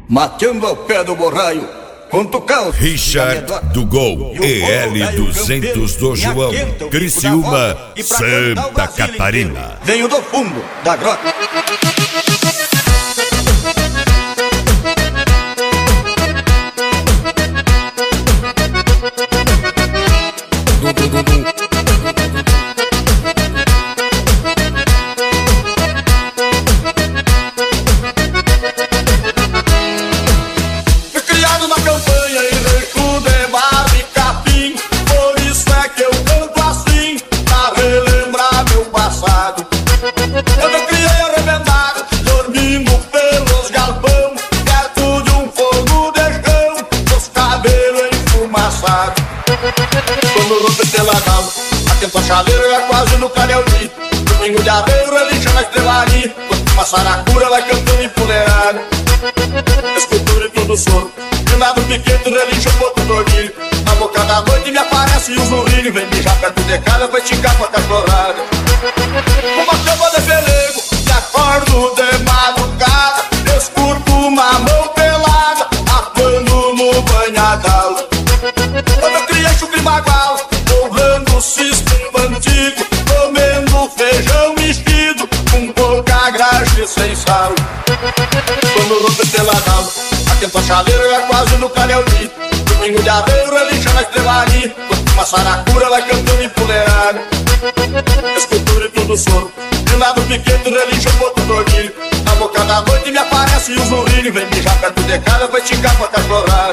mateando ao pé do borraio. Richard do Gol, EL200 do João, Criciúma, Santa Catarina. Venho do fundo da grota. Quando rompe pela calma, atento a chaleira é quase no canelzinho. Domingo de arreio, relincha na estrelaria. Uma saracura vai cantando empoleirada. Escultura e tudo sono, granado piquete, relincha o ponto do orgulho. Na boca da noite me aparece o zurrilho. Vem mijar perto de casa, vai esticar com a cachorrada. Uma cama de pelego, me acordo de madrugada. Escuto uma mão pelada, atuando no banhadal. Quando eu criei chucre bagual, honrando o sistema antigo, comendo feijão mexido, com pouca graxa e sem sal. Quando rompe pela calma, atento a chaleira é quase no canelzinho. Domingo de arreio, relincha na estrelaria. Uma saracura vai cantando empoleirada. Escultura e tudo sono, granado piquete, relincha o ponto do orgulho. Na boca da noite me aparece o zurrilho. Vem mijar perto de casa, vai esticar com a cachorrada.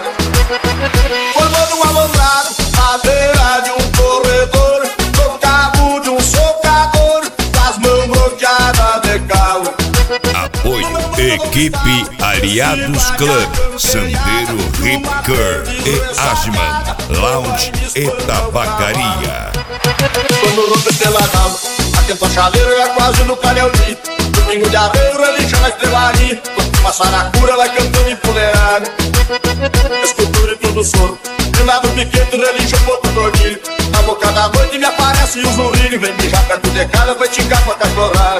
Formando um alombrado, madeira de um corredor, no cabo de um socador, com as mãos bloqueadas de calo. Apoio Equipe Aliados Club, Sandeiro Hip Curve e Asman Lounge e Tabacaria. Quando rompe pela calma, atento a chaleira é quase no canelzinho. Domingo de arreio, relincha na estrelaria. Uma saracura vai cantando empoleirada. Escultura e tudo sono, granado piquete, relincha o ponto do orgulho. Na boca da noite me aparece o zurrilho. Vem mijar perto de casa, vai esticar com a cachorrada.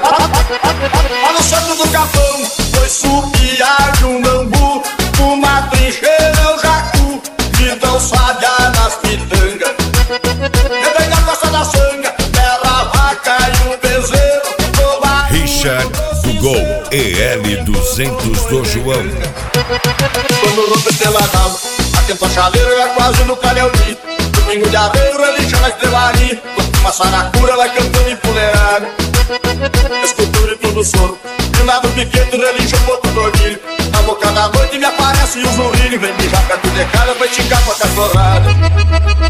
Lá no centro do capão, foi supiar de um bambu. Uma trincheira é o jacu, então sábia nas pitangas. E vem na costa da sanga, bela vaca e um bezerro. Richard do Gol, EL200 do João. Quando rompe pela calma, atento a chaleira é quase no canelzinho. Domingo de arreio, relincha na estrelaria. Uma saracura vai cantando empoleirada. Escultura e tudo sono, granado piquete, relincha o ponto do orgulho. Na boca da noite me aparece o zurrilho. Vem mijar perto de casa, vai esticar com a cachorrada.